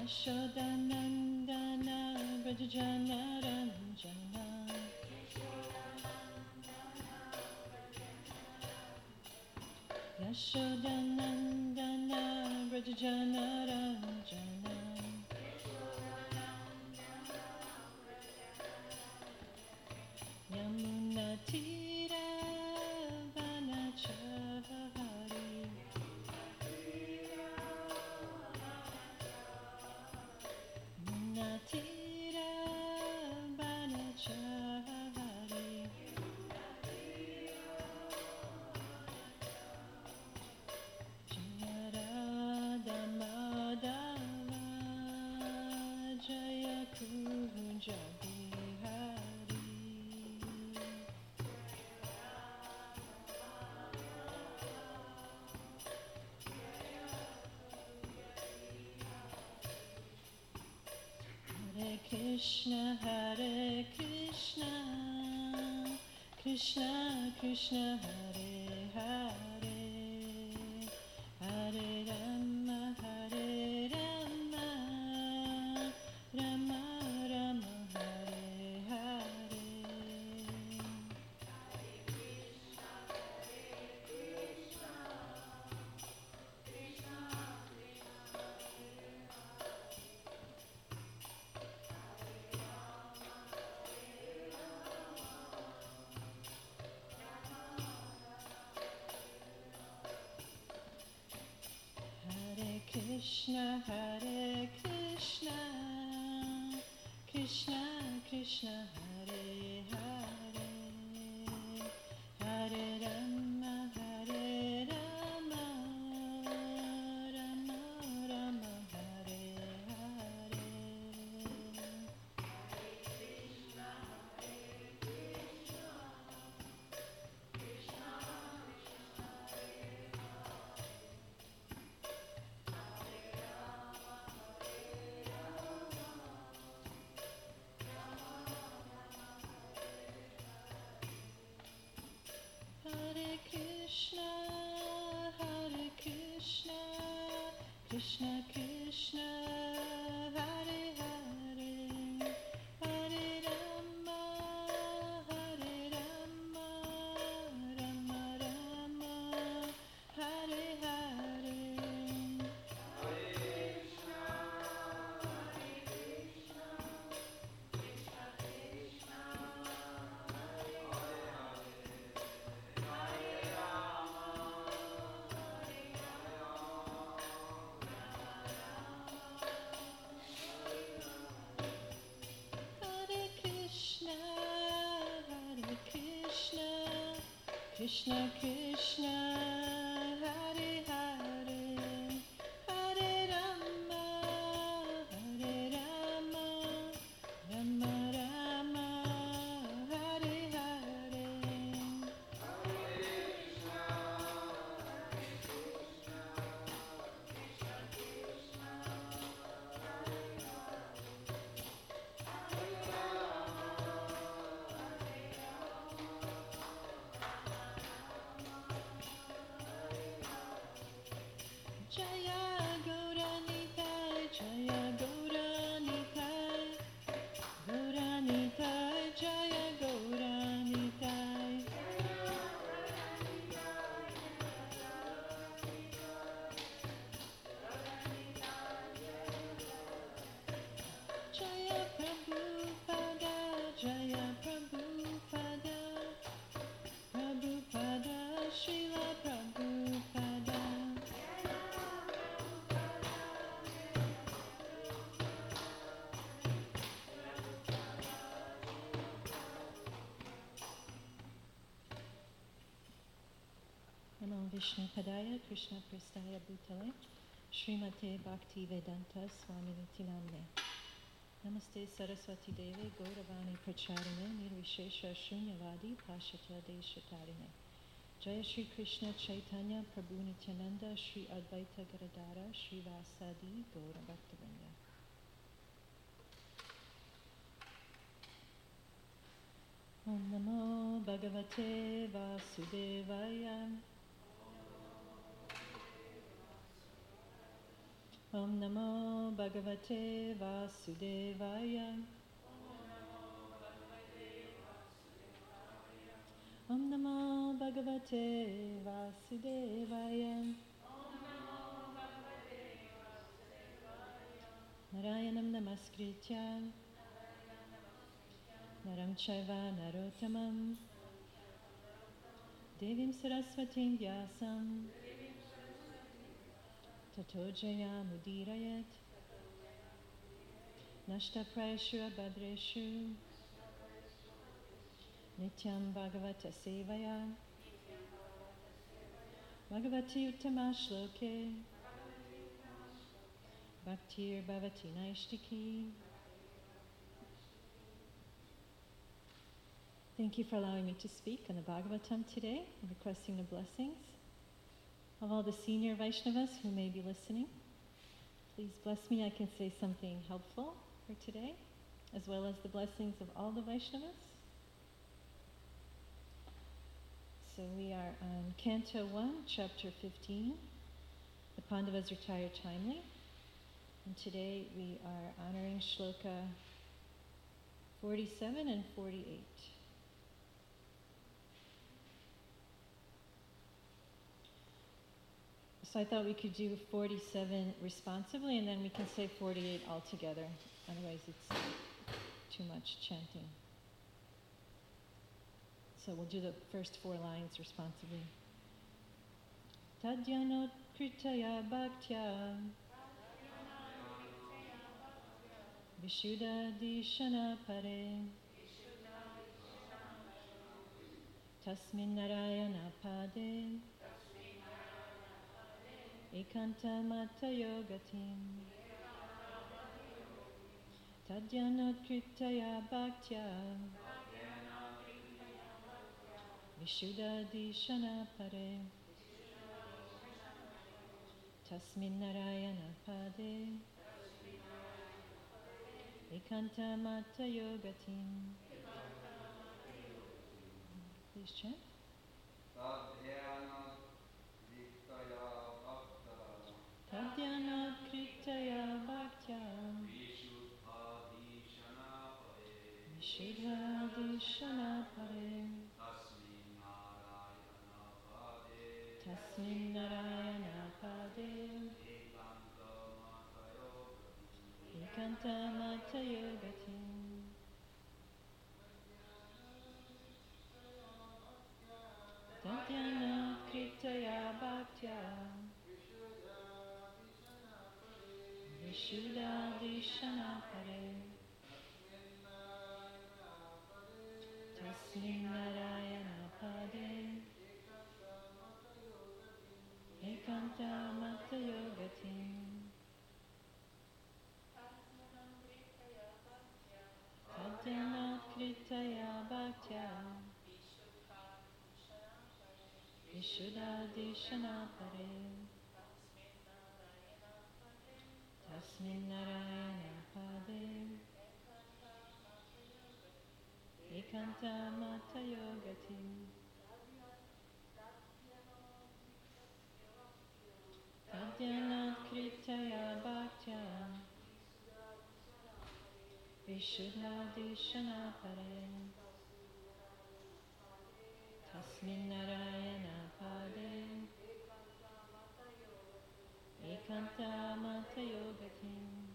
Yashodanandana Vrajajana Ranjana Yashodanandana Vrajajana Ranjana Yamunatira Vanachari Munatira Vanachari Jayarada Madhava Jaya Kunja Bihari Hare Krishna, Krishna Krishna, Hare Hare, Hare Rama, Rama Rama, Hare Hare. Hare Krishna, Krishna Krishna, Hare Hare, Hare Rama, Rama Rama, Hare Hare. Hare Krishna, Krishna Krishna, Hare Hare, Hare Rama, Rama Rama, Hare Hare. Hare Krishna, Krishna Krishna, Hare Hare, Hare Rama, Rama Rama, Hare Hare. Jaya Gauranitai, Jaya Gauranitai, Gauranitai, Jaya Gauranitai. Jaya Prabhupada, Jaya Prabhupada, Prabhupada, Srila Prabhupada. Namo Vishnu Padaya, Krishna Prestaya Bhutale, Srimate Bhakti Vedanta Swami Nitinamne. Namaste Saraswati Devi, Gauravani Pracharine, Nirvishesha Shunyavadi, Pashata Deshatarine. Jaya Shri Krishna Chaitanya Prabhu Nityananda, Shri Advaita Gadadara, Shri Vasadi, Gaura Bhaktivinoda. Om Namo Bhagavate Vasudevaya. Om Namo Bhagavate Vasudevaya. Om Namo Bhagavate Vasudevaya. Narayanam Namaskritya Naram Chaiva Narottamam Devim Saraswatim Vyasam Tato Jayamudírayat Nashta Prayashu Abhadreshu Nityam Bhagavata Sevaya Bhagavati Uttama Shloke Bhaktir Bhavati Naishtiki. Thank you for allowing me to speak on the Bhagavatam today and requesting the blessings of all the senior Vaishnavas who may be listening. Please bless me, I can say something helpful for today, as well as the blessings of all the Vaishnavas. So we are on Canto 1, Chapter 15. The Pandavas retire timely. And today we are honoring Shloka 47 and 48. So I thought we could do 47 responsibly, and then we can say 48 all together. Otherwise it's too much chanting. So we'll do the first 4 lines responsibly. Tadyanot kritaya bhaktya Vishuddha dishana pare Tasmin narayana pade Ekanta mata yogatim Tadyanot kritaya bhaktya Vishuddha dishana pare Tasmin narayana pade Ekanta mata yogatim. Please chant. Tadyanat kritaya bhaktya Vishuddha dishana pare Tasmin narayana pade Ekanta mata yogatim. Tadyanat kritaya bhaktya Vishuddha dishana pare Tasmin narayana pade Ekanta mata yogatim. Tadyanat kritaya bhaktya Vishuddha dishana pare Tasmin narayana pade Ekanta mata yogatim. Tadyanat kritaya bhaktya Vishuddha dishana pare Tasmin narayana pade Ekanta mata yogatim.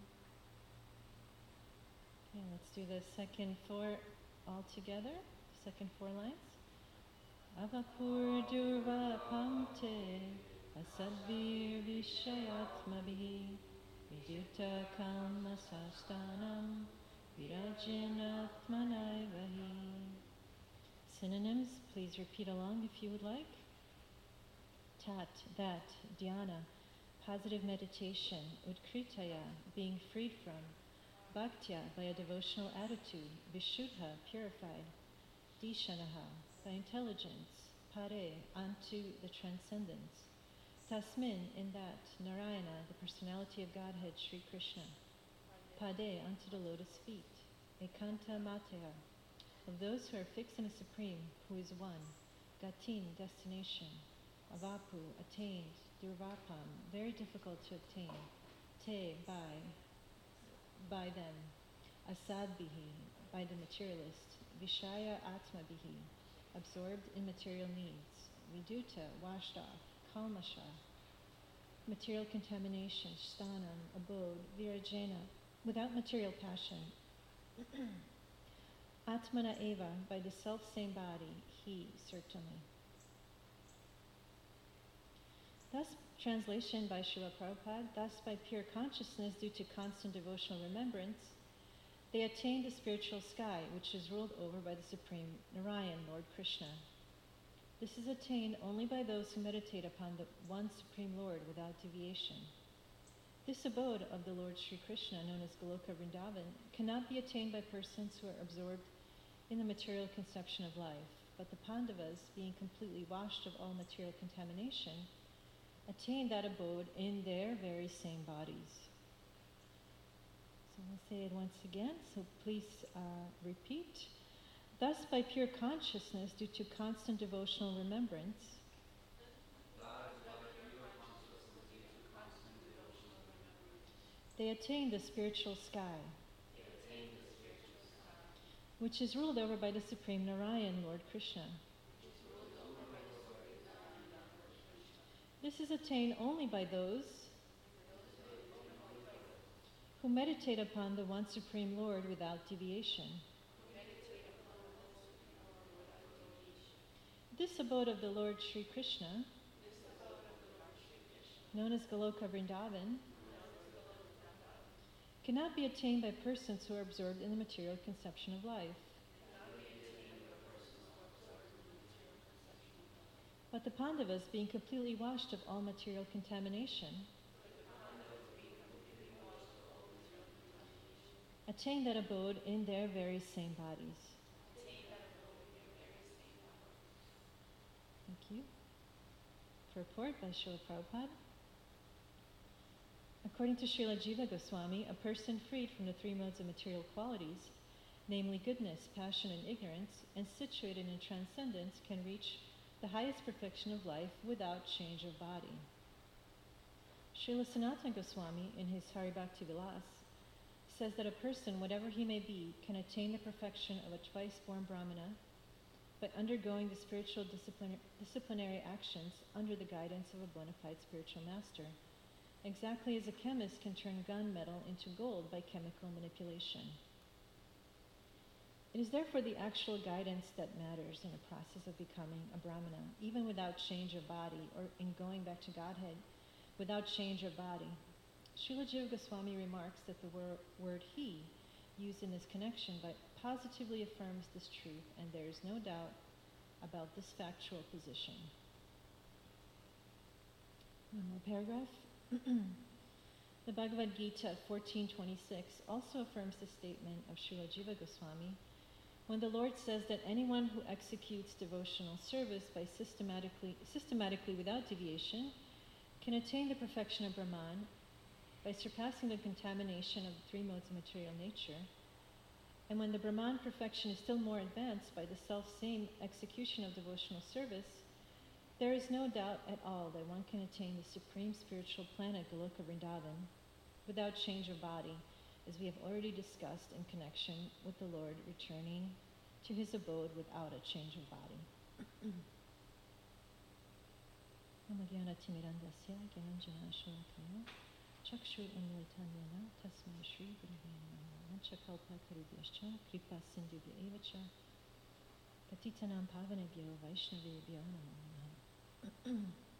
Okay, let's do the second 4 all together. Second 4 lines. Avapur durva pamte asadvir vishayatmabhi vidyuta kama sastanam virajinatmanaivahi. Synonyms, please repeat along if you would like. Tat, that, dhyana, positive meditation, utkritaya, being freed from, bhaktya, by a devotional attitude, vishuddha, purified, dishanaha, by intelligence, pare, unto the transcendence, tasmin, in that, Narayana, the personality of Godhead, Sri Krishna, pade, unto the lotus feet, ekanta mataya, of those who are fixed in a supreme, who is one, gatin, destination, avapu, attained, durvapam, very difficult to obtain, te, by them, asadbihi, by the materialist, vishaya atmabihi, absorbed in material needs, viduta, washed off, kalmasha, material contamination, stanam, abode, virajena, without material passion, atmana eva, by the self-same body, he, certainly. Thus, translation by Srila Prabhupada, thus by pure consciousness due to constant devotional remembrance, they attain the spiritual sky, which is ruled over by the Supreme Narayan, Lord Krishna. This is attained only by those who meditate upon the one Supreme Lord without deviation. This abode of the Lord Sri Krishna, known as Goloka Vrindavan, cannot be attained by persons who are absorbed in the material conception of life, but the Pandavas, being completely washed of all material contamination, attain that abode in their very same bodies. So we'll say it once again, so please repeat. Thus, by pure consciousness, due to constant devotional remembrance, they attain the spiritual sky, which is ruled over by the Supreme Narayan, Lord Krishna. This is attained only by those who meditate upon the one Supreme Lord without deviation. This abode of the Lord Sri Krishna, known as Goloka Vrindavan, cannot be attained by persons who are absorbed in the material conception of life. But the Pandavas, being completely washed of all material contamination, attain that abode in their very same bodies. Thank you. Purport by Srila Prabhupada. According to Srila Jiva Goswami, a person freed from the three modes of material qualities, namely goodness, passion, and ignorance, and situated in transcendence, can reach the highest perfection of life without change of body. Srila Sanatana Goswami, in his Hari Bhakti Vilas, says that a person, whatever he may be, can attain the perfection of a twice-born Brahmana by undergoing the spiritual disciplinary actions under the guidance of a bona fide spiritual master, exactly as a chemist can turn gunmetal into gold by chemical manipulation. It is therefore the actual guidance that matters in the process of becoming a Brahmana, even without change of body, or in going back to Godhead without change of body. Srila Jiva Goswami remarks that the word he, used in this connection, positively affirms this truth, and there is no doubt about this factual position. One more paragraph. The Bhagavad Gita 14:26 also affirms the statement of Srila Jiva Goswami when the Lord says that anyone who executes devotional service by systematically without deviation can attain the perfection of Brahman by surpassing the contamination of the three modes of material nature. And when the Brahman perfection is still more advanced by the self-same execution of devotional service, there is no doubt at all that one can attain the supreme spiritual planet Goloka Vrindavan without change of body, as we have already discussed in connection with the Lord returning to his abode without a change of body. Namagyana Timirandasya Gyananjana Shalakaya Chakshur Unmilitanyana Tasmai Shri Guruve Namaha Vanchakalpa Karubhyascha Kripa Sindhubhya Evacha Patitanam Pavanebhyo Vaishnavebhyo Namo.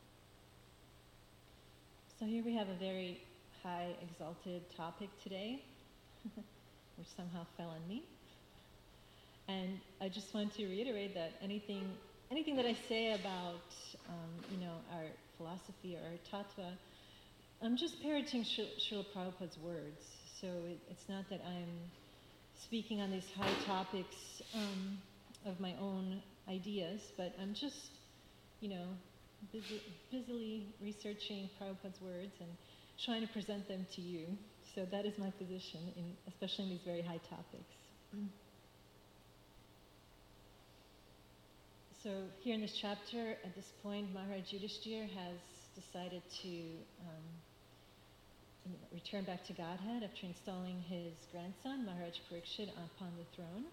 So here we have a very high exalted topic today, which somehow fell on me. And I just want to reiterate that anything that I say about our philosophy or our tattva, I'm just parroting Srila Prabhupada's words. So it's not that I'm speaking on these high topics of my own ideas, but I'm just, busily researching Prabhupada's words and trying to present them to you. So that is my position, especially in these very high topics. So here in this chapter, at this point, Maharaj Yudhishthira has decided to return back to Godhead after installing his grandson, Maharaj Parikshit, upon the throne.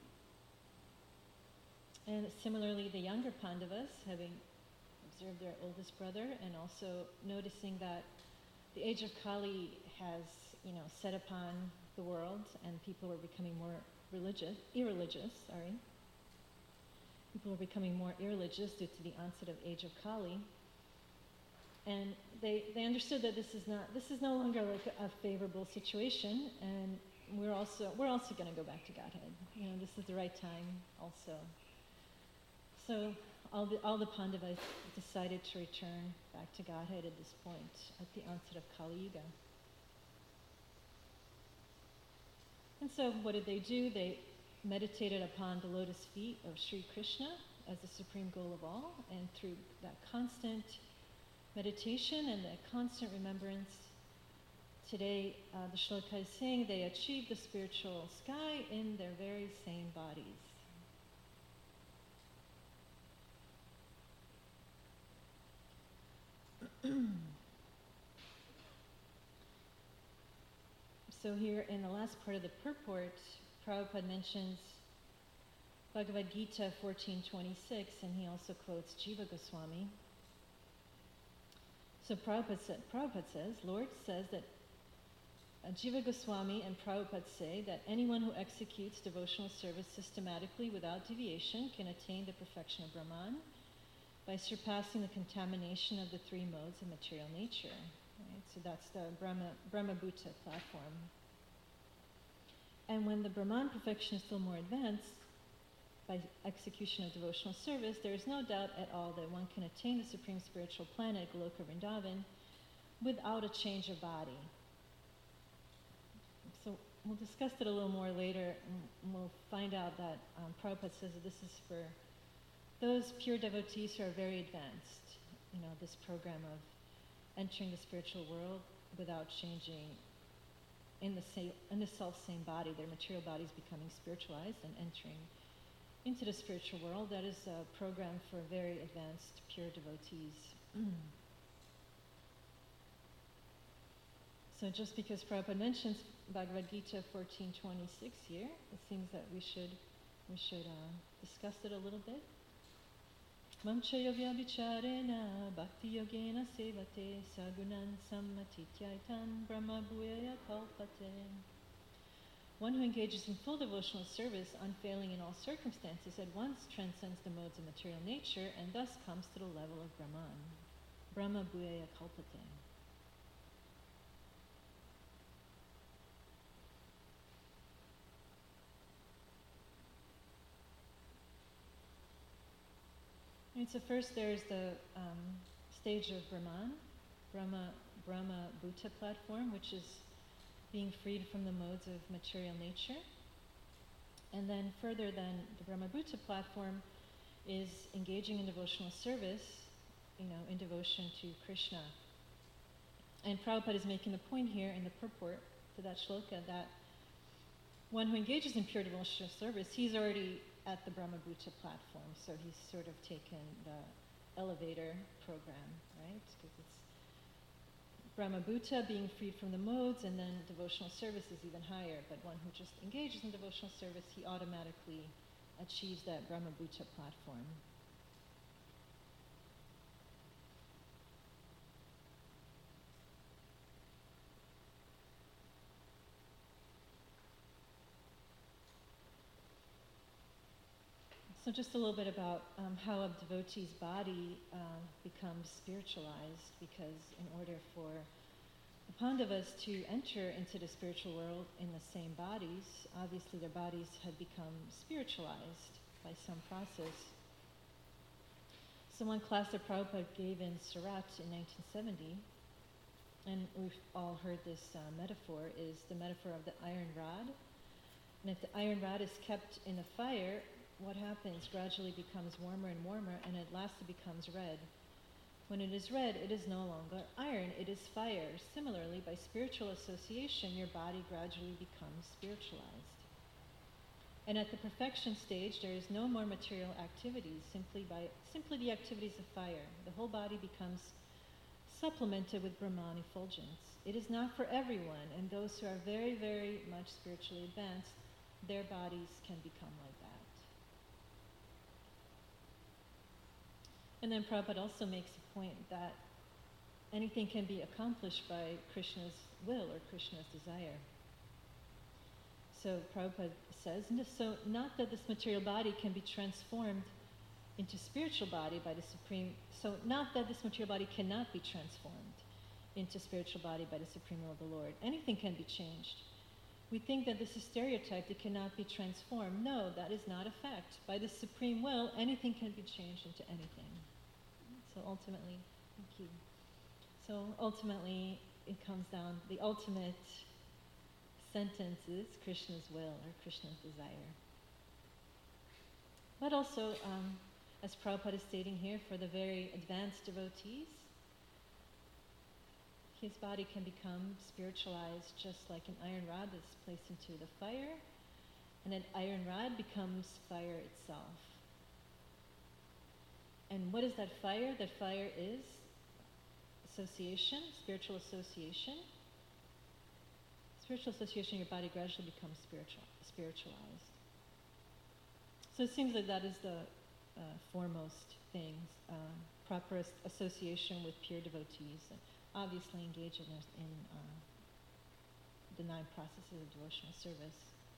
And similarly, the younger Pandavas, having observed their oldest brother and also noticing that the age of Kali has, set upon the world and people were becoming more irreligious. People are becoming more irreligious due to the onset of age of Kali. And they understood that this is no longer like a favorable situation, and we're also going to go back to Godhead. This is the right time also. So all the Pandavas decided to return back to Godhead at this point, at the onset of Kali Yuga. And so what did they do? They meditated upon the lotus feet of Sri Krishna as the supreme goal of all, and through that constant meditation and that constant remembrance, today the shloka is saying they achieved the spiritual sky in their very same bodies. So here in the last part of the purport, Prabhupada mentions Bhagavad Gita 14:26, and he also quotes Jiva Goswami. So Prabhupada says, Lord says that Jiva Goswami and Prabhupada say that anyone who executes devotional service systematically without deviation can attain the perfection of Brahman by surpassing the contamination of the three modes of material nature. Right? So that's the Brahma Bhuta platform. And when the Brahman perfection is still more advanced, by execution of devotional service, there is no doubt at all that one can attain the supreme spiritual planet, Goloka Vrindavan, without a change of body. So we'll discuss it a little more later, and we'll find out that Prabhupada says that this is for those pure devotees who are very advanced, this program of entering the spiritual world without changing in the self-same body, their material bodies becoming spiritualized and entering into the spiritual world. That is a program for very advanced pure devotees. So just because Prabhupada mentions Bhagavad Gita 14:26 here, it seems that we should discuss it a little bit. Mamchayavya vicharena bhakti yogena sevate sagunan sammatityaitam brahma bhuyaya kalpate. One who engages in full devotional service, unfailing in all circumstances, at once transcends the modes of material nature and thus comes to the level of Brahman. Brahma bhuyaya kalpate. And so first there's the stage of Brahman, Brahma Bhuta platform, which is being freed from the modes of material nature. And then further than the Brahma Bhuta platform is engaging in devotional service, in devotion to Krishna. And Prabhupada is making the point here in the purport to that shloka that one who engages in pure devotional service, he's already at the Brahma Bhuta platform, so he's sort of taken the elevator program, right? Because it's Brahma Bhuta, being freed from the modes, and then devotional service is even higher. But one who just engages in devotional service, he automatically achieves that Brahma Bhuta platform. So just a little bit about how a devotee's body becomes spiritualized, because in order for the Pandavas to enter into the spiritual world in the same bodies, obviously their bodies had become spiritualized by some process. So one class that Prabhupada gave in Surat in 1970, and we've all heard this metaphor, is the metaphor of the iron rod. And if the iron rod is kept in the fire, what happens gradually becomes warmer and warmer, and at last it becomes red. When it is red, it is no longer iron, it is fire. Similarly, by spiritual association, your body gradually becomes spiritualized. And at the perfection stage, there is no more material activities, simply the activities of fire. The whole body becomes supplemented with Brahman effulgence. It is not for everyone, and those who are very, very much spiritually advanced, their bodies can become like that. And then Prabhupada also makes a point that anything can be accomplished by Krishna's will or Krishna's desire. So Prabhupada says, so not that this material body can be transformed into spiritual body by the Supreme, so not that this material body cannot be transformed into spiritual body by the Supreme Will of the Lord. Anything can be changed. We think that this is stereotyped, it cannot be transformed. No, that is not a fact. By the Supreme Will, anything can be changed into anything. So ultimately, thank you. So ultimately, it comes down, the ultimate sentence is Krishna's will or Krishna's desire. But also, as Prabhupada is stating here, for the very advanced devotees, his body can become spiritualized just like an iron rod is placed into the fire, and an iron rod becomes fire itself. And what is that fire? That fire is association, spiritual association. Spiritual association, your body gradually becomes spiritualized. So it seems like that is the foremost thing, proper association with pure devotees, and obviously engage in the 9 processes of devotional service.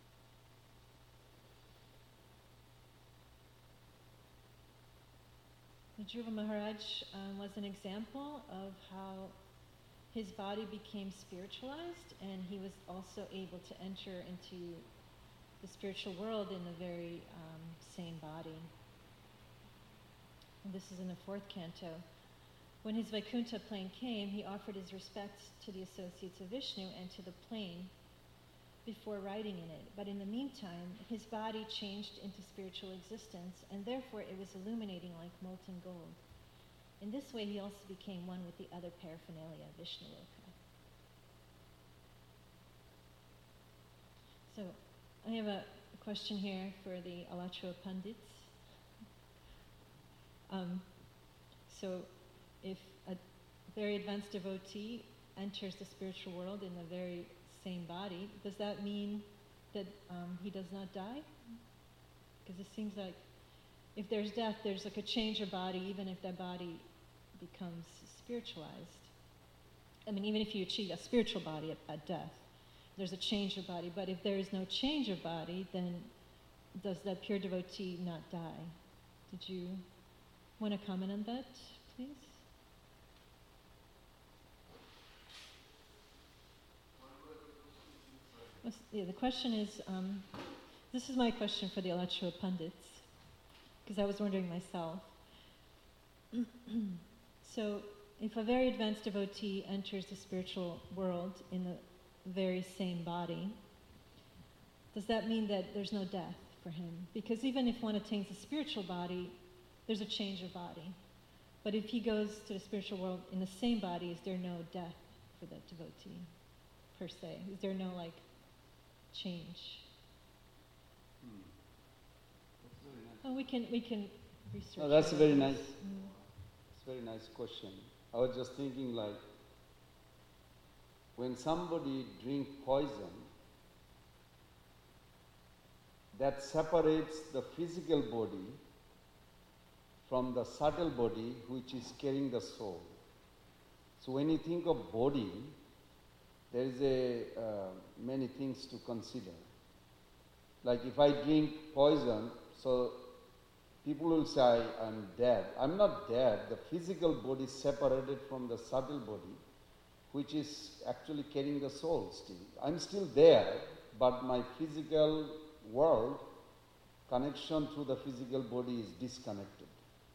Dhruva Maharaj was an example of how his body became spiritualized, and he was also able to enter into the spiritual world in the very same body. And this is in the 4th canto. When his Vaikuntha plane came, he offered his respects to the associates of Vishnu and to the plane before riding in it. But in the meantime, his body changed into spiritual existence, and therefore it was illuminating like molten gold. In this way, he also became one with the other paraphernalia of Vishnuloka. So, I have a question here for the Alachua Pandits. So, if a very advanced devotee enters the spiritual world in the very same body, does that mean that he does not die? Because it seems like if there's death, there's like a change of body, even if that body becomes spiritualized. I mean, even if you achieve a spiritual body at death, there's a change of body. But if there is no change of body, then does that pure devotee not die? Did you want to comment on that, please? Yeah, the question is, this is my question for the Alachua Pandits, because I was wondering myself. So, if a very advanced devotee enters the spiritual world in the very same body, does that mean that there's no death for him? Because even if one attains a spiritual body, there's a change of body. But if he goes to the spiritual world in the same body, is there no death for that devotee, per se? Is there no, like, change? That's very nice. Oh, we can research. Oh, that's very nice. It's a very nice question. I was just thinking, like, when somebody drinks poison, that separates the physical body from the subtle body which is carrying the soul. So when you think of body, there is many things to consider. Like if I drink poison, so people will say I'm dead. I'm not dead. The physical body is separated from the subtle body, which is actually carrying the soul still. I'm still there, but my physical world, connection to the physical body is disconnected.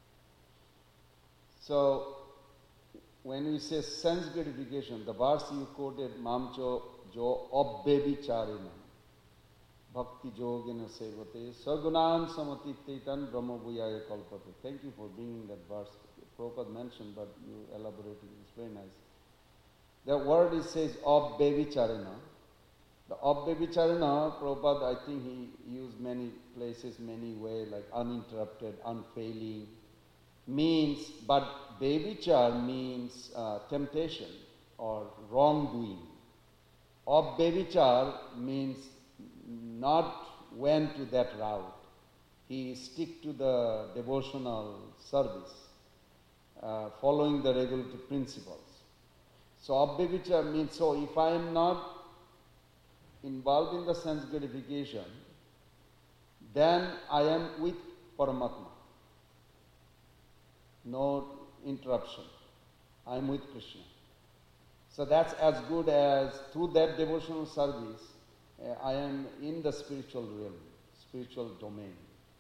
So, when we say sense gratification, the verse you quoted, Mamcho jo abbevicharena, bhakti yogena sevate, sagunan samatitaitan brahma bhuyaya kalpate. Thank you for bringing that verse. Prabhupada mentioned, but you elaborated. It's very nice. The word it says abbevicharena. The abbevicharena, Prabhupada, I think he used many places, many ways, like uninterrupted, unfailing, means, but bevichar means temptation or wrongdoing. Abbevichar means not went to that route. He stick to the devotional service, following the regulative principles. So abbevichar means, so if I am not involved in the sense gratification, then I am with Paramatma. No interruption. I am with Krishna. So that's as good as through that devotional service, I am in the spiritual realm, spiritual domain.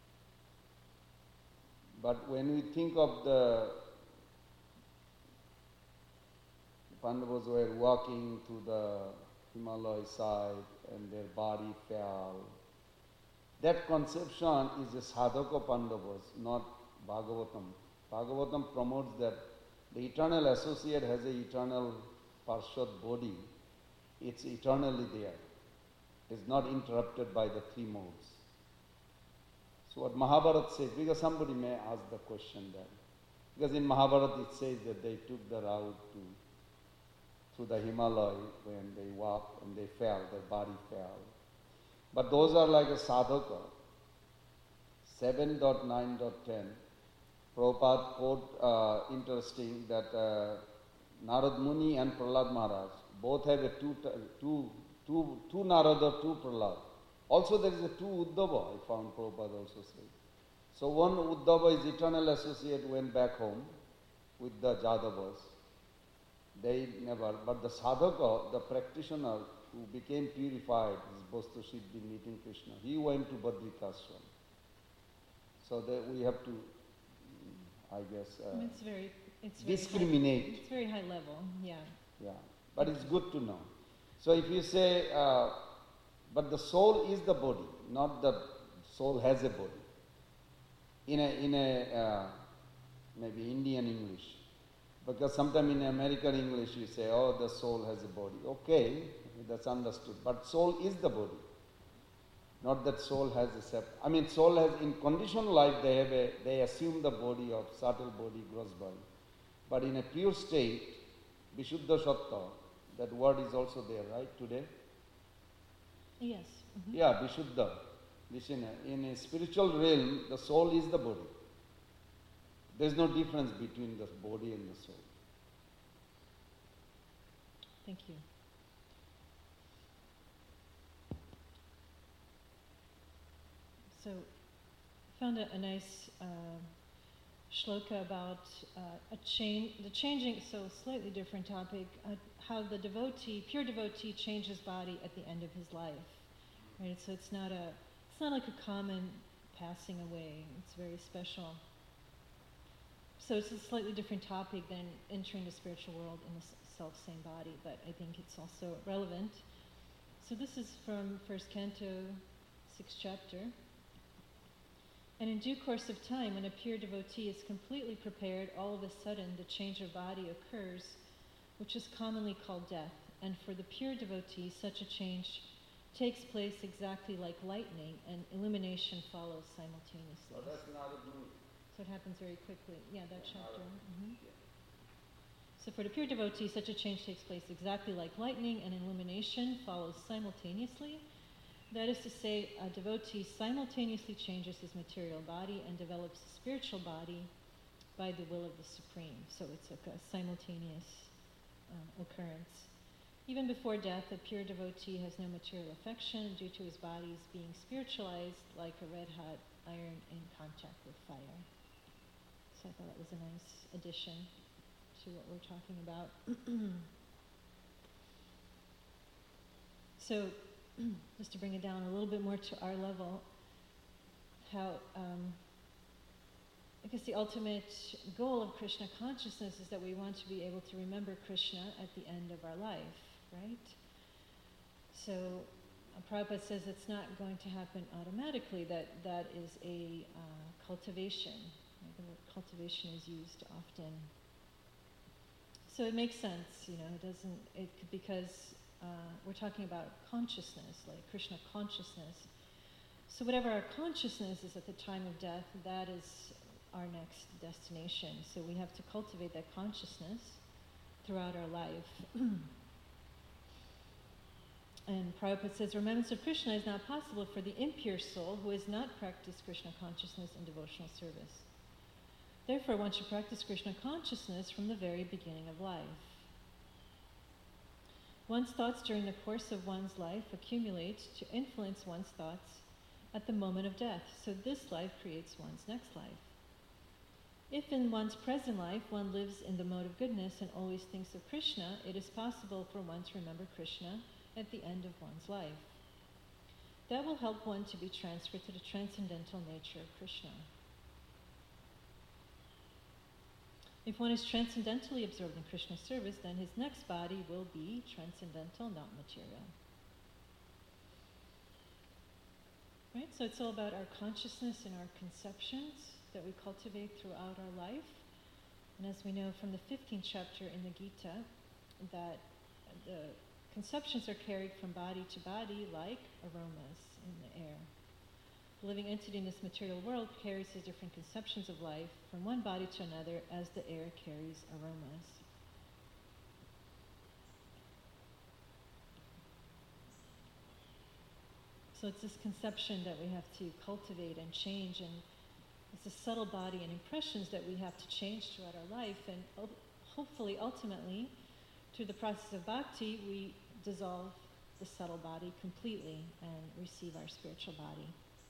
But when we think of the Pandavas were walking through the Himalaya side and their body fell, that conception is a sadhaka Pandavas, not Bhagavatam. Bhagavatam promotes that the eternal associate has an eternal Parshad body. It's eternally there. It's not interrupted by the three modes. So what Mahabharata says, because somebody may ask the question there, because in Mahabharata it says that they took the route through the Himalaya when they walked and they fell, their body fell. But those are like a sadhaka. 7.9.10, Prabhupada quote interesting that Narad Muni and Prahlad Maharaj both have a two Narada, two Prahlad. Also there is a two Uddhava, I found Prabhupada also says. So one Uddhava is eternal associate, went back home with the Jadavas. They never, but the sadhaka, the practitioner who became purified, is Bostu Siddhi meeting Krishna, he went to Badrikashram. So that we have to, I guess, it's discriminate. Very it's very high level, yeah. Yeah, but it's good to know. So if you say, but the soul is the body, not the soul has a body. In a maybe Indian English, because sometimes in American English you say, oh, the soul has a body. Okay, that's understood. But soul is the body. Not that soul has a separate. I mean, soul has, in conditional life, they assume the body of subtle body, gross body. But in a pure state, Vishuddha Sattva, that word is also there, right, today? Yes. Mm-hmm. Yeah, Vishuddha. In a spiritual realm, the soul is the body. There is no difference between the body and the soul. Thank you. So, found a nice shloka about the changing, so slightly different topic, how the pure devotee changes body at the end of his life, right? So it's not like a common passing away. It's very special. So it's a slightly different topic than entering the spiritual world in the self-same body, but I think it's also relevant. So this is from 1st Canto, 6th chapter. And in due course of time, when a pure devotee is completely prepared, all of a sudden the change of body occurs, which is commonly called death. And for the pure devotee, such a change takes place exactly like lightning, and illumination follows simultaneously. So that's Narad Muni. So it happens very quickly. Yeah, that chapter. Mm-hmm. Yeah. So for the pure devotee, such a change takes place exactly like lightning, and illumination follows simultaneously. That is to say, a devotee simultaneously changes his material body and develops a spiritual body by the will of the Supreme. So it's like a simultaneous occurrence. Even before death, a pure devotee has no material affection due to his body's being spiritualized like a red-hot iron in contact with fire. So I thought that was a nice addition to what we're talking about. So, just to bring it down a little bit more to our level, how I guess the ultimate goal of Krishna consciousness is that we want to be able to remember Krishna at the end of our life, right? So Prabhupada says it's not going to happen automatically, that is a cultivation. Right? The word cultivation is used often. So it makes sense, because we're talking about consciousness, like Krishna consciousness. So whatever our consciousness is at the time of death, that is our next destination. So we have to cultivate that consciousness throughout our life. And Prabhupada says, remembrance of Krishna is not possible for the impure soul who has not practiced Krishna consciousness in devotional service. Therefore, one should practice Krishna consciousness from the very beginning of life. One's thoughts during the course of one's life accumulate to influence one's thoughts at the moment of death. So this life creates one's next life. If in one's present life one lives in the mode of goodness and always thinks of Krishna, it is possible for one to remember Krishna at the end of one's life. That will help one to be transferred to the transcendental nature of Krishna. If one is transcendentally absorbed in Krishna's service, then his next body will be transcendental, not material. Right? So it's all about our consciousness and our conceptions that we cultivate throughout our life. And as we know from the 15th chapter in the Gita, that the conceptions are carried from body to body like aromas in the air. The living entity in this material world carries his different conceptions of life from one body to another as the air carries aromas. So it's this conception that we have to cultivate and change, and it's a subtle body and impressions that we have to change throughout our life, and hopefully, ultimately, through the process of bhakti, we dissolve the subtle body completely and receive our spiritual body.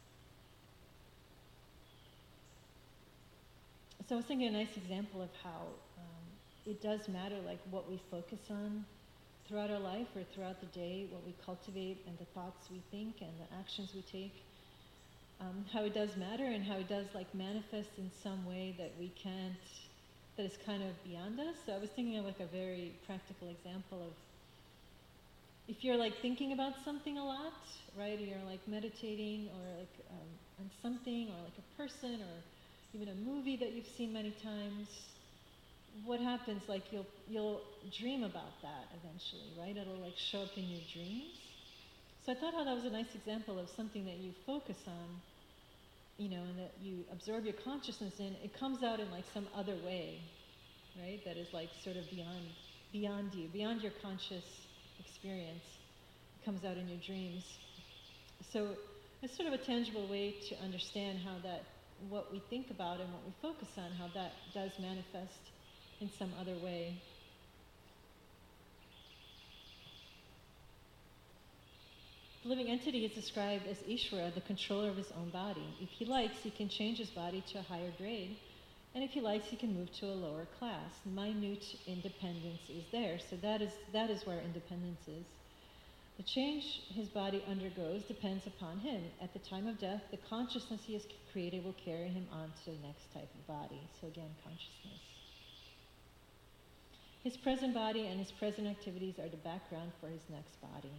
So I was thinking a nice example of how it does matter, like what we focus on throughout our life or throughout the day, what we cultivate and the thoughts we think and the actions we take, how it does matter and how it does like manifest in some way that we can't, that is kind of beyond us. So I was thinking of like a very practical example of if you're like thinking about something a lot, right, or you're like meditating or like on something or like a person or even a movie that you've seen many times, what happens, like you'll dream about that eventually, right? It'll like show up in your dreams. So I thought how that was a nice example of something that you focus on, you know, and that you absorb your consciousness in. It comes out in like some other way, right? That is like sort of beyond you, beyond your conscious experience. It comes out in your dreams. So it's sort of a tangible way to understand how that, what we think about and what we focus on, how that does manifest in some other way. The living entity is described as Ishvara, the controller of his own body. If he likes, he can change his body to a higher grade, and if he likes, he can move to a lower class. Minute independence is there, so that is where independence is. The change his body undergoes depends upon him. At the time of death, the consciousness he has created will carry him on to the next type of body. So again, consciousness. His present body and his present activities are the background for his next body.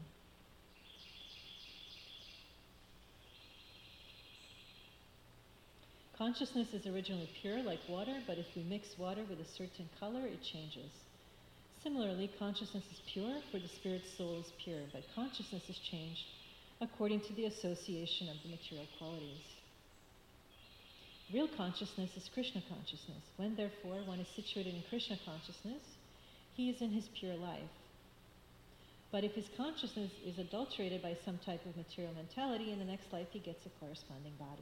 Consciousness is originally pure like water, but if we mix water with a certain color, it changes. Similarly, consciousness is pure, for the spirit's soul is pure, but consciousness is changed according to the association of the material qualities. Real consciousness is Krishna consciousness. When, therefore, one is situated in Krishna consciousness, he is in his pure life. But if his consciousness is adulterated by some type of material mentality, in the next life he gets a corresponding body.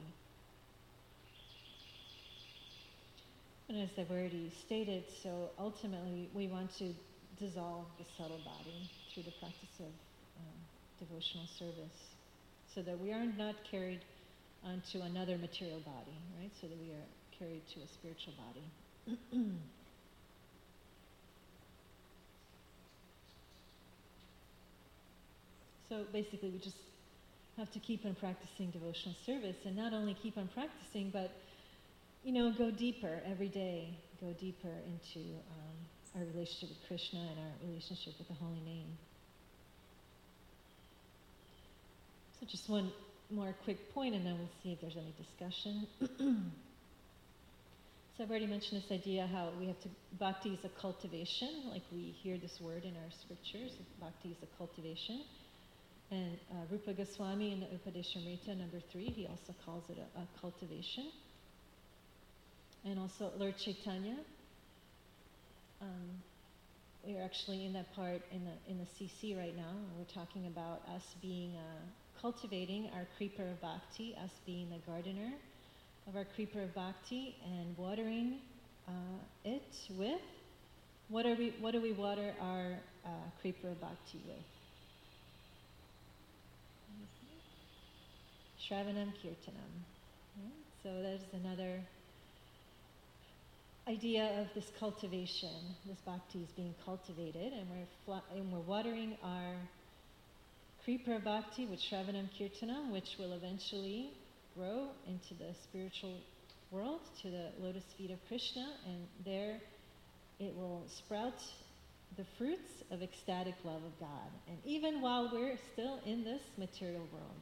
And as I've already stated, so ultimately we want to dissolve the subtle body through the practice of devotional service, so that we are not carried onto another material body, right? So that we are carried to a spiritual body. So basically we just have to keep on practicing devotional service, and not only keep on practicing, but go deeper every day, go deeper into our relationship with Krishna and our relationship with the Holy Name. So just one more quick point, and then we'll see if there's any discussion. So I've already mentioned this idea how we have to, bhakti is a cultivation, like we hear this word in our scriptures, bhakti is a cultivation. And Rupa Goswami in the Upadeshamrita number 3, he also calls it a cultivation. and also Lord Chaitanya. We're actually in that part in the CC right now. We're talking about us being cultivating our creeper of bhakti, us being the gardener of our creeper of bhakti, and watering it with what do we water our creeper of bhakti with? Shravanam Kirtanam. Yeah? So there's another idea of this cultivation. This bhakti is being cultivated, and we're watering our creeper of bhakti with Shravanam Kirtanam, which will eventually grow into the spiritual world, to the lotus feet of Krishna, and there it will sprout the fruits of ecstatic love of God. And even while we're still in this material world.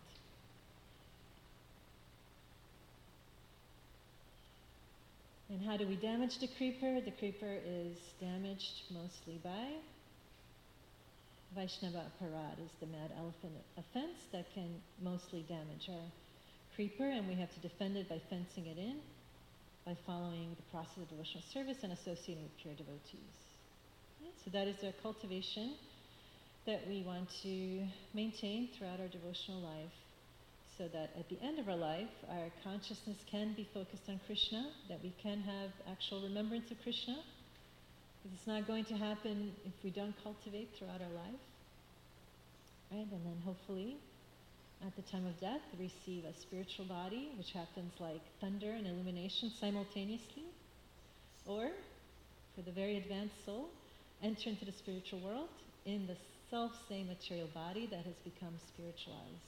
And how do we damage the creeper? The creeper is damaged mostly by Vaishnava Aparad, is the mad elephant offense that can mostly damage our creeper, and we have to defend it by fencing it in, by following the process of devotional service and associating with pure devotees. Yeah, so that is our cultivation that we want to maintain throughout our devotional life, so that at the end of our life, our consciousness can be focused on Krishna, that we can have actual remembrance of Krishna. Because it's not going to happen if we don't cultivate throughout our life. Right? And then hopefully, at the time of death, receive a spiritual body, which happens like thunder and illumination simultaneously. Or, for the very advanced soul, enter into the spiritual world in the self-same material body that has become spiritualized.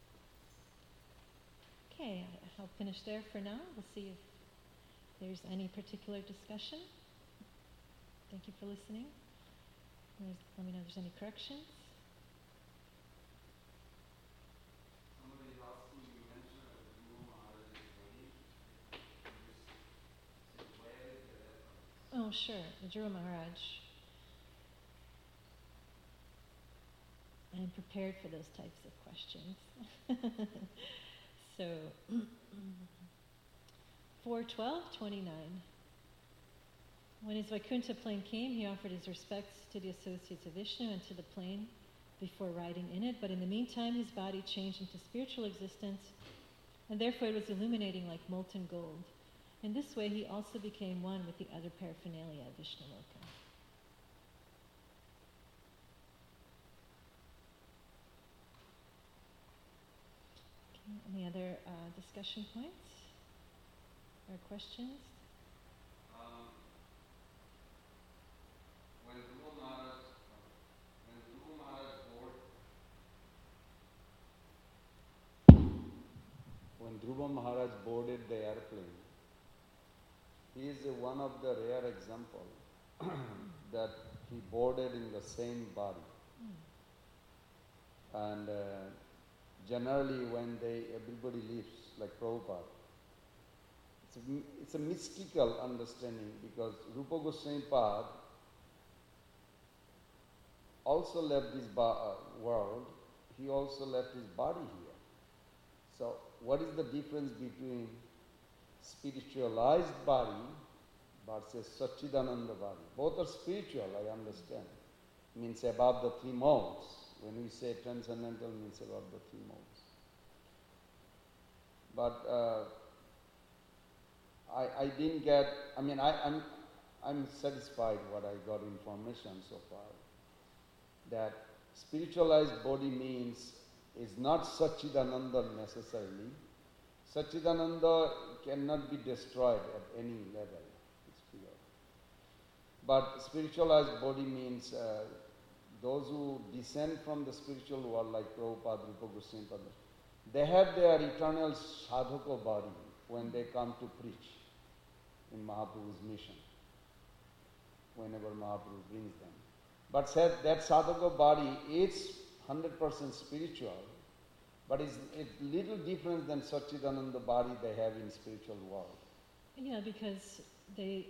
Okay, I'll finish there for now. We'll see if there's any particular discussion. Thank you for listening. Let me know if there's any corrections. Somebody asked me, you mentioned that Dhruva Maharaj is ready. Where is the reference? Oh, sure. The Dhruva Maharaj. I'm prepared for those types of questions. So, 4:12:29. When his Vaikuntha plane came, he offered his respects to the associates of Vishnu and to the plane before riding in it, but in the meantime his body changed into spiritual existence, and therefore it was illuminating like molten gold. In this way he also became one with the other paraphernalia of Vishnuloka. Any other discussion points or questions? When Dhruva Maharaj boarded the airplane, he is one of the rare examples that he boarded in the same body. And generally when everybody leaves, like Prabhupada, it's a mystical understanding, because Rupa Goswami Pad also left this world, he also left his body here. So what is the difference between spiritualized body versus Satchidananda body? Both are spiritual, I understand. Means above the three modes. When we say transcendental, means above the three modes. But I didn't get, I'm satisfied what I got information so far. That spiritualized body means is not Satchidananda necessarily. Satchidananda cannot be destroyed at any level. It's clear. But spiritualized body means those who descend from the spiritual world, like Prabhupada, Rupa Goswami Pada, they have their eternal sadhaka body when they come to preach in Mahaprabhu's mission, whenever Mahaprabhu brings them. But said that sadhaka body is 100% spiritual, but it's little different than Satchidananda body they have in spiritual world. Yeah, because they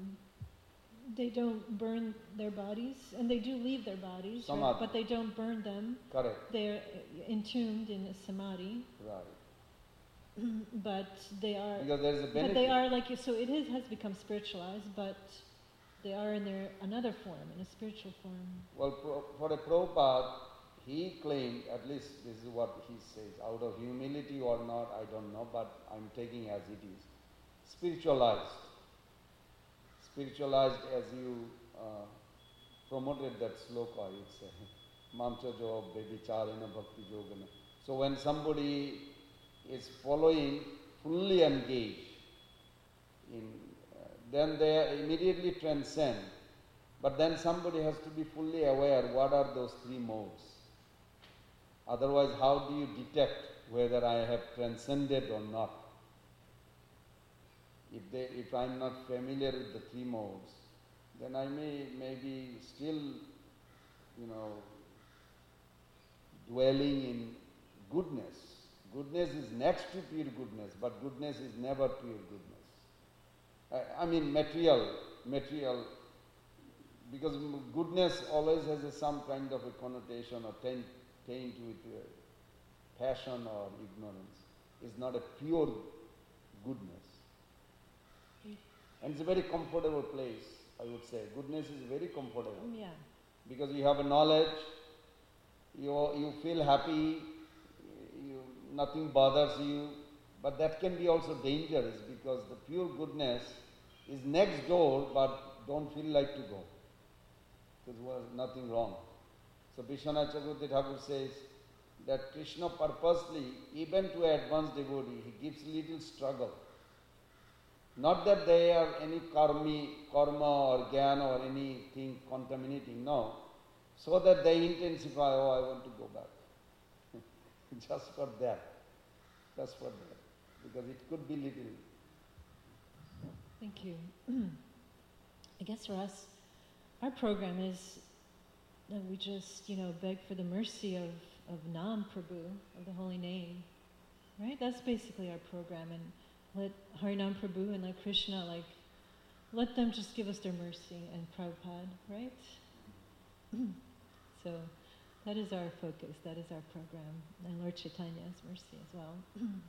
don't burn their bodies, and they do leave their bodies, right? But they don't burn them. Correct. They're entombed in a samadhi. Right. but they are. Because there is a benefit. But they are like so. It has become spiritualized, but they are in their another form, in a spiritual form. Well, for a Prabhupada, he claimed, at least this is what he says, out of humility or not, I don't know, but I'm taking as it is. Spiritualized. Spiritualized as you promoted that sloka, it's Mamcha jo bebicharena bhakti yogana. So when somebody is following, fully engaged, then they immediately transcend. But then somebody has to be fully aware what are those three modes. Otherwise, how do you detect whether I have transcended or not? If I'm not familiar with the three modes, then I may be still, dwelling in goodness. Goodness is next to pure goodness, but goodness is never pure goodness. I mean material, because goodness always has some kind of a connotation or taint with passion or ignorance. It's not a pure goodness. And it's a very comfortable place, I would say. Goodness is very comfortable. Yeah. Because you have a knowledge, you feel happy, nothing bothers you, but that can be also dangerous because the pure goodness is next door but don't feel like to go. Because there was nothing wrong. So Vishwanath Chakravarti Thakur says that Krishna purposely, even to an advanced devotee, he gives little struggle. Not that they are any karma or jnana or anything contaminating, no. So that they intensify, I want to go back. Just for that. Because it could be little. Thank you. I guess for us, our program is that we just, beg for the mercy of Nam Prabhu, of the holy name. Right? That's basically our program. And let Harinam Prabhu and let Krishna, let them just give us their mercy and Prabhupada, right? So that is our focus, that is our program, and Lord Chaitanya's mercy as well.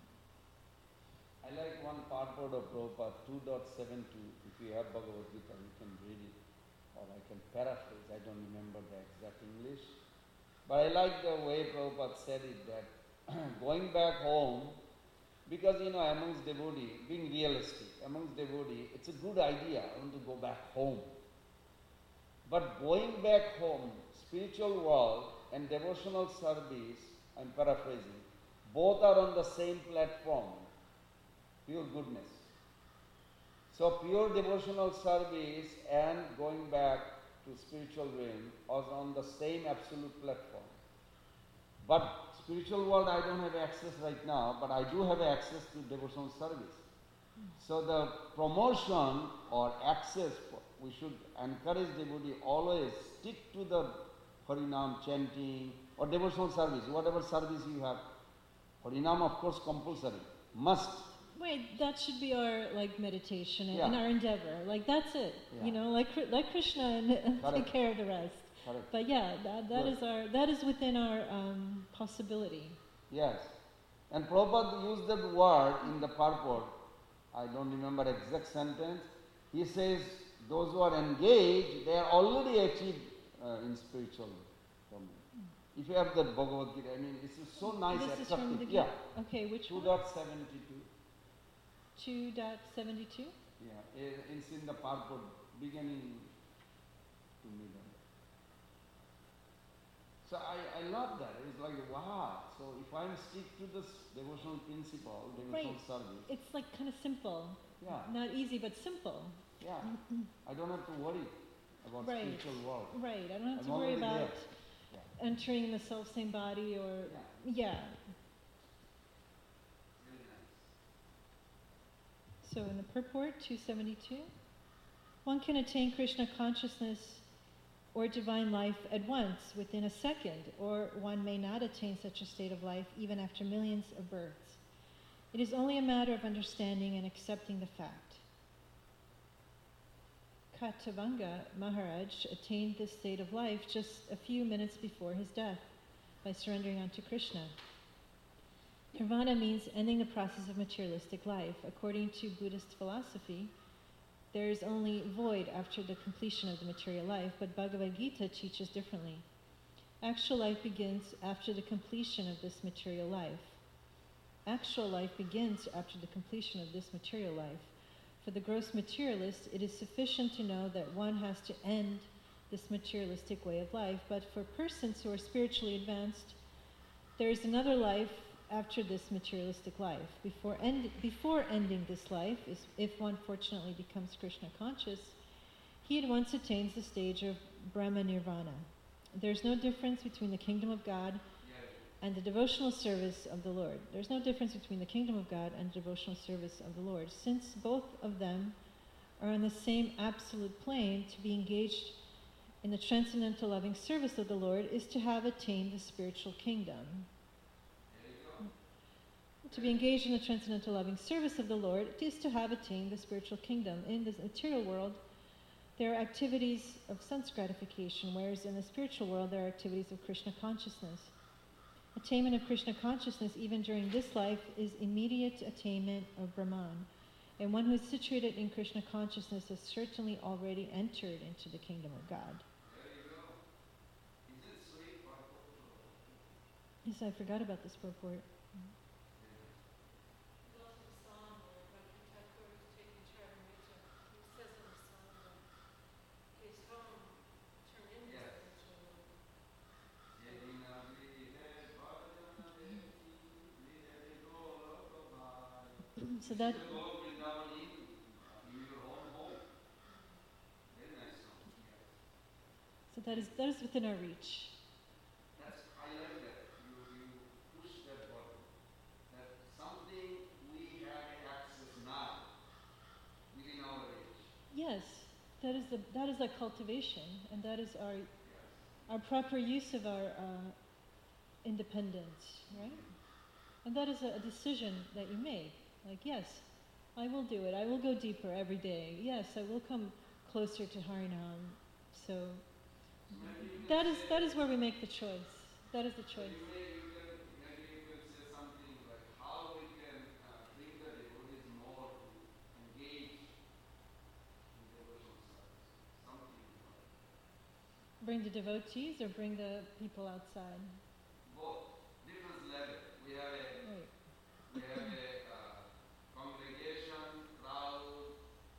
I like one purport of Prabhupada, 2.72. If you have Bhagavad Gita, you can read it, or I can paraphrase, I don't remember the exact English. But I like the way Prabhupada said it, that going back home, because amongst devotee, being realistic, amongst devotee, it's a good idea, I want to go back home. But going back home, spiritual world and devotional service, I'm paraphrasing, both are on the same platform, pure goodness. So pure devotional service and going back to spiritual realm are on the same absolute platform. But spiritual world I don't have access right now, but I do have access to devotional service. So the promotion or access, we should encourage devotee always stick to the Harinam chanting or devotional service, whatever service you have. Harinam of course compulsory, must. Right, that should be our meditation and our endeavor. That's it. Yeah. Let Krishna and take care of the rest. Correct. But that is within our possibility. Yes. And Prabhupada used that word in the purport. I don't remember exact sentence. He says those who are engaged, they are already achieved in spiritual domain. If you have the Bhagavad Gita, this is so nice, this attractive. Is from the Gita? Yeah. Okay, which 2.72. 2.72? Yeah, it's in the purport, beginning to middle. So I love that. It's like, wow. So if I stick to this devotional principle, devotional service. It's kind of simple. Yeah. Not easy, but simple. Yeah. I don't have to worry about spiritual world. Right. I don't have to worry about entering the self-same body or, yeah. Really nice. So in the purport, 272, one can attain Krishna consciousness or divine life at once, within a second, or one may not attain such a state of life even after millions of births. It is only a matter of understanding and accepting the fact. Katavanga Maharaj attained this state of life just a few minutes before his death by surrendering unto Krishna. Nirvana means ending the process of materialistic life. According to Buddhist philosophy, there is only void after the completion of the material life, but Bhagavad Gita teaches differently. Actual life begins after the completion of this material life. Actual life begins after the completion of this material life. For the gross materialist, it is sufficient to know that one has to end this materialistic way of life, but for persons who are spiritually advanced, there is another life after this materialistic life. Before ending this life, if one fortunately becomes Krishna conscious, he at once attains the stage of Brahma Nirvana. There's no difference between the kingdom of God and the devotional service of the Lord. There's no difference between the kingdom of God and devotional service of the Lord, since both of them are on the same absolute plane. To be engaged in the transcendental loving service of the Lord is to have attained the spiritual kingdom. To be engaged in the transcendental loving service of the Lord is to have attained the spiritual kingdom. In this material world, there are activities of sense gratification, whereas in the spiritual world, there are activities of Krishna consciousness. Attainment of Krishna consciousness, even during this life, is immediate attainment of Brahman. And one who is situated in Krishna consciousness has certainly already entered into the kingdom of God. Yes, I forgot about this purport. So that that is within our reach. That's, I like that. You push that button. That something we have access now within our reach. Yes, that is our cultivation, and that is our proper use of our independence, right? And that is a decision that you make. Like, yes, I will do it. I will go deeper every day. Yes, I will come closer to Harinam. So that is where we make the choice. That is the choice. Maybe you can say something like how we can bring the devotees more to engage in devotional service. Something like Bring the devotees or bring the people outside? both. Different level. We have a congregation, crowd,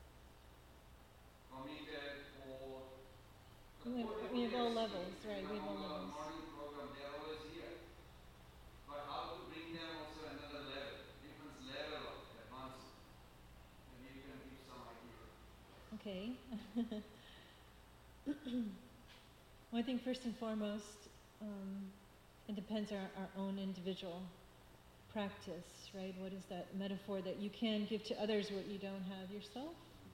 committed for. We have all levels, right? We have all levels. Morning program, they are always here. But how to bring them also another level, different level of advancement. Maybe you can give some idea. Okay. Well, I think first and foremost, it depends on our own individual practice, right? What is that metaphor that you can give to others what you don't have yourself?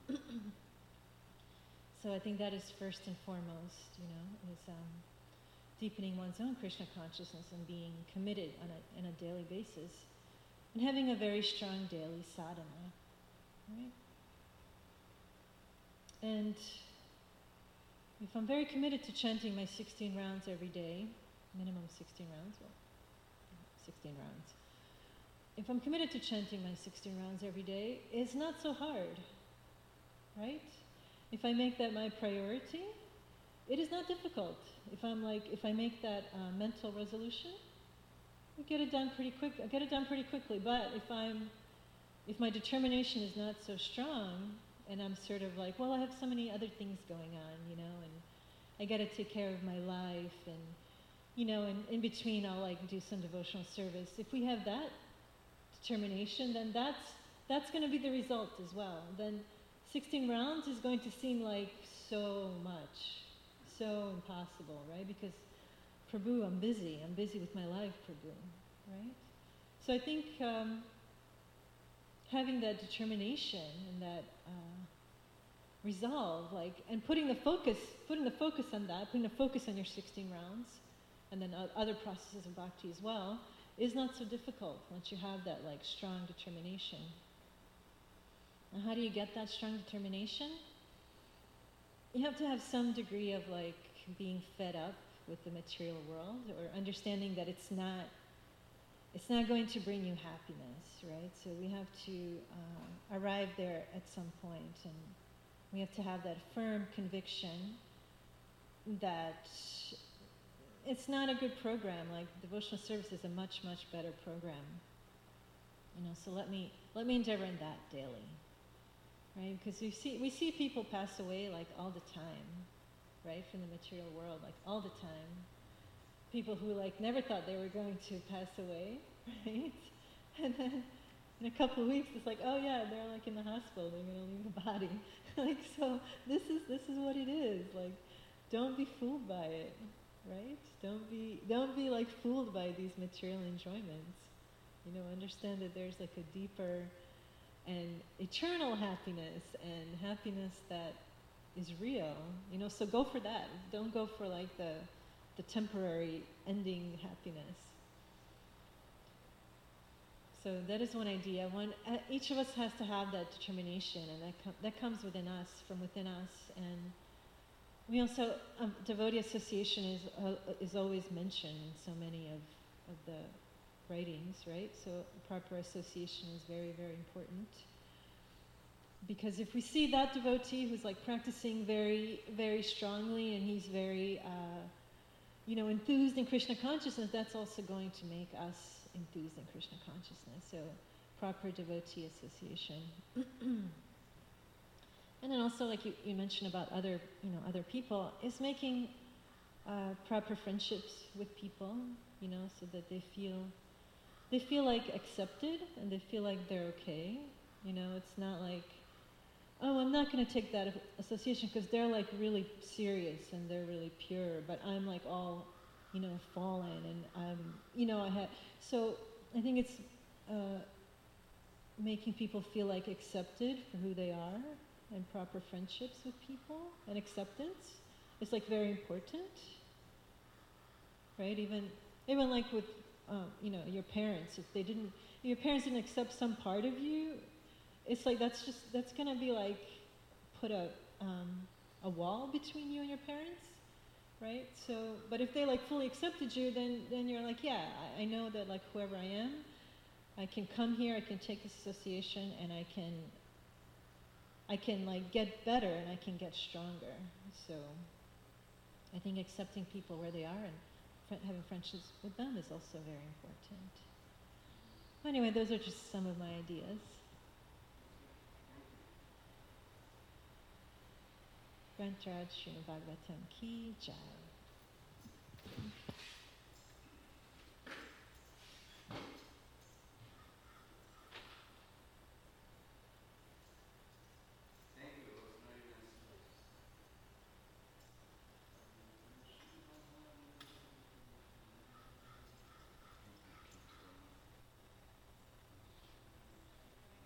So I think that is first and foremost, is deepening one's own Krishna consciousness and being committed on a daily basis and having a very strong daily sadhana, right? And if I'm very committed to chanting my 16 rounds every day, minimum 16 rounds, 16 rounds. If I'm committed to chanting my 16 rounds every day, it's not so hard, right? If I make that my priority, it is not difficult. If I make that mental resolution, I get it done pretty quick. I get it done pretty quickly. But if my determination is not so strong, and I'm sort of like, well, I have so many other things going on, and I got to take care of my life, and and in between I'll do some devotional service. If we have that determination, then that's going to be the result as well. Then 16 rounds is going to seem like so much, so impossible, right? Because Prabhu, I'm busy with my life, Prabhu, right? So I think having that determination and that resolve, and putting the focus on that, putting the focus on your 16 rounds, and then other processes of bhakti as well, is not so difficult once you have that strong determination. And how do you get that strong determination? You have to have some degree of being fed up with the material world, or understanding that it's not it's not going to bring you happiness, right? So we have to arrive there at some point, and we have to have that firm conviction that it's not a good program. Like devotional service is a much, much better program. So let me endeavor in that daily, right? Because we see people pass away like all the time, right? From the material world, like all the time. People who like never thought they were going to pass away, right? And then in a couple of weeks, it's like, oh yeah, they're like in the hospital. They're going to leave the body. Like, so this is what it is. Like, don't be fooled by it, right? Don't be like fooled by these material enjoyments. Understand that there's like a deeper and eternal happiness, and happiness that is real. So go for that. Don't go for like the temporary ending happiness. So that is one idea. Each of us has to have that determination, and that comes within us, from within us. And we also, devotee association is always mentioned in so many of the writings, right? So proper association is very, very important. Because if we see that devotee who's like practicing very, very strongly, and he's very enthused in Krishna consciousness, that's also going to make us enthused in Krishna consciousness. So proper devotee association. And then also, like you mentioned about other people, is making proper friendships with people, so that they feel like accepted, and they feel like they're okay. It's not like, oh, I'm not going to take that association because they're like really serious and they're really pure, but I'm like all, fallen, and I'm, so I think it's making people feel like accepted for who they are, and proper friendships with people, and acceptance is like very important, right? Even like with, your parents, if your parents didn't accept some part of you, it's like that's gonna be like put a wall between you and your parents, right? So, but if they like fully accepted you, then you're like, yeah, I know that like whoever I am, I can come here, I can take this association, and I can like get better, and I can get stronger. So I think accepting people where they are and having friendships with them is also very important. Anyway, those are just some of my ideas. Grantaraj Srimad Bhagavatam Ki Jai.